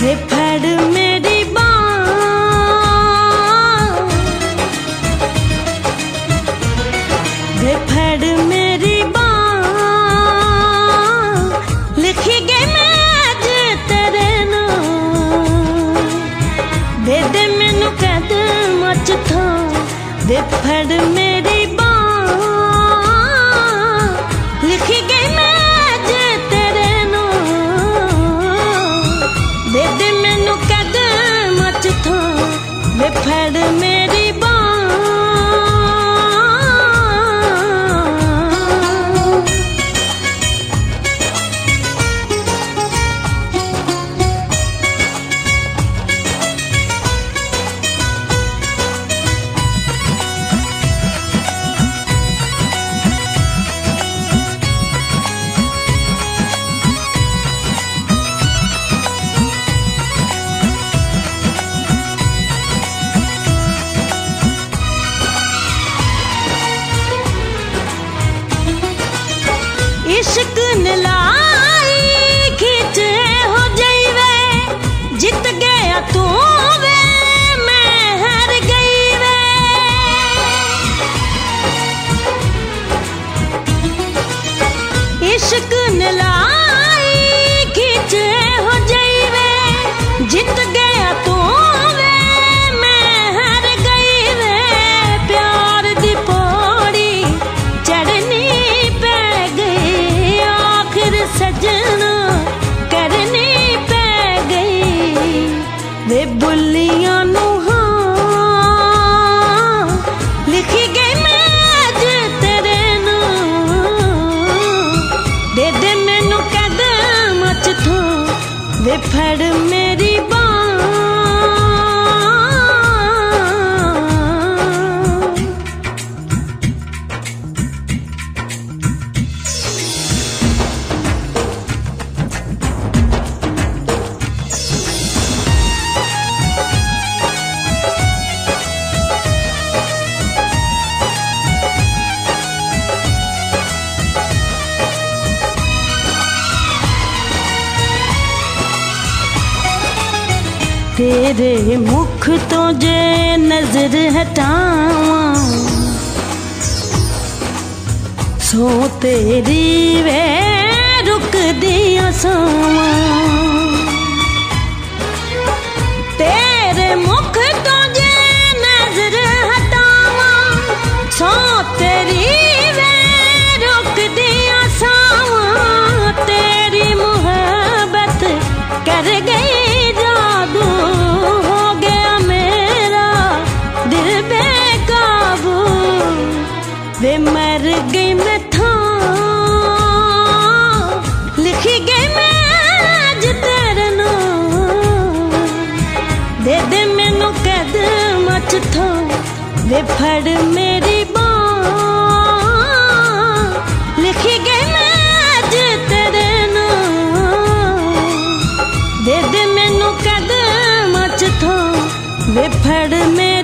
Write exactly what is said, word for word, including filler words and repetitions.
वे फड़ मेरी बाँह, वे फड़ मेरी बाँह, लिखी गई मैं अज तेरे नाम। दे दे मैनू कदम च थां, वे फड़ मेरी बाँह, लिखी गई मैं अज तेरे नाम। दे दे मैनू कदम च थां, वे फड़ मेरी बाँह। इश्क नलाई खींचे हो जाइवे, जित गया तू वे मैं हार गई वे। इश्क नलाई खींचे हो जाइवे, जित गया तू वे मैं हार गई वे। प्यार दी पौड़ी चढ़नी पै गई, सजना करनी पै गई। वे बुलियां नू हाँ, लिखी गई मैं अज तेरे नाम। दे दे मैनू कदम च थां, वे फड़ मेरी बाँह। तेरे मुख तो जे नजर हटावां, सो तेरी वे रुक दिया सावां। तेरे मुख तो जे नजर हटावां, सो तेरी वे रुक दिया सावां। तेरी मुहब्बत कर गई जादू, हो गया मेरा दिल बेकाबू। वे मर गई मैं थां, लिखी गई मैं अज तेरे नाम। दे दे मैनू कदम च थां, वे फड़ मेरी बाँह। लिखी गई मैं अज तेरे नाम। दे दे मैनू कदम च थां, वे फड़ मेरी